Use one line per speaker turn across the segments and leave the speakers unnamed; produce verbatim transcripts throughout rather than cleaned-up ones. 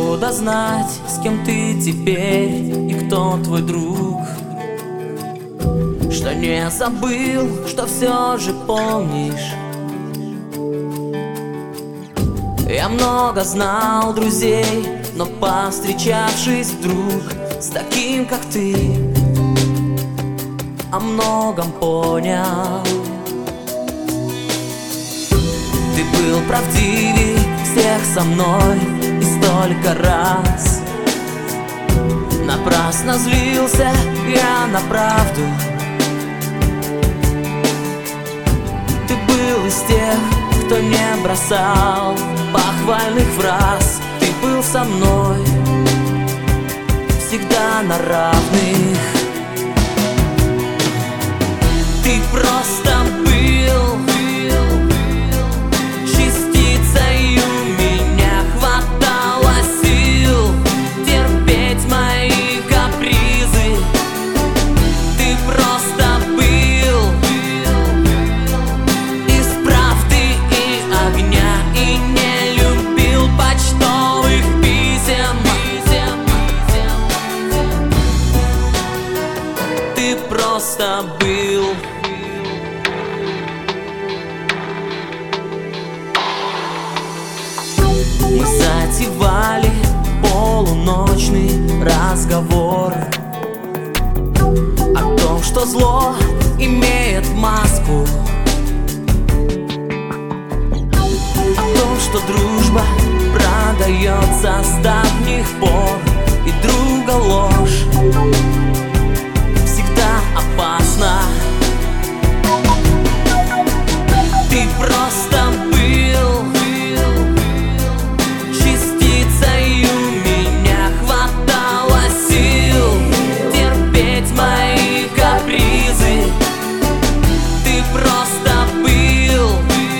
Откуда знать, с кем ты теперь и кто твой друг? Что не забыл, что все же помнишь. Я много знал друзей, но повстречавшись вдруг с таким, как ты, о многом понял. Ты был правдивей всех со мной и столько раз. Напрасно злился я на правду. Ты был из тех, кто не бросал похвальных фраз. Ты был со мной всегда на равных. Ты просто был частицей, у меня хватало сил терпеть мои капризы. Ты просто был из правды и огня и не любил почтовых писем. Ты просто был. Мы затевали полуночный разговор о том, что зло имеет маску, о том, что дружба продается с давних пор, и друга ложь всегда опасна. Ты просто был частицей, у меня хватало сил терпеть мои капризы. Ты просто был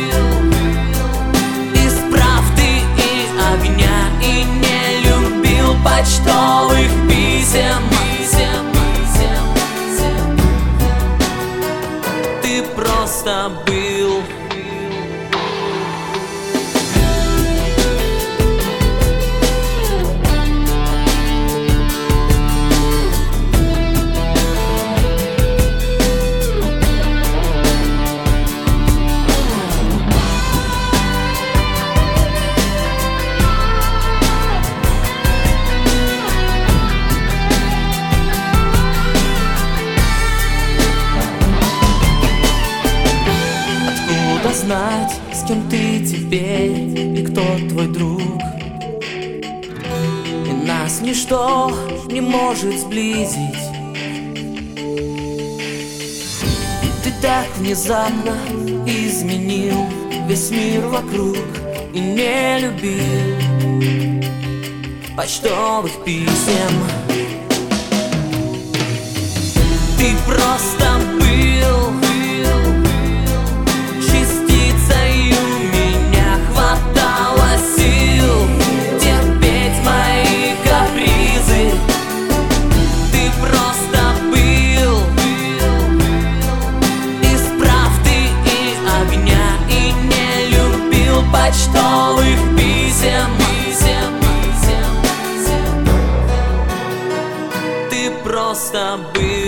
из правды и огня и не любил почтовых писем. Ты просто был. Знать, с кем ты теперь и кто твой друг. И нас ничто не может сблизить. Ты так внезапно изменил весь мир вокруг и не любил почтовых писем. Ты просто был частицей, у меня хватало сил терпеть мои капризы. Ты просто был из правды и огня и не любил почтовых писем. Ты просто был.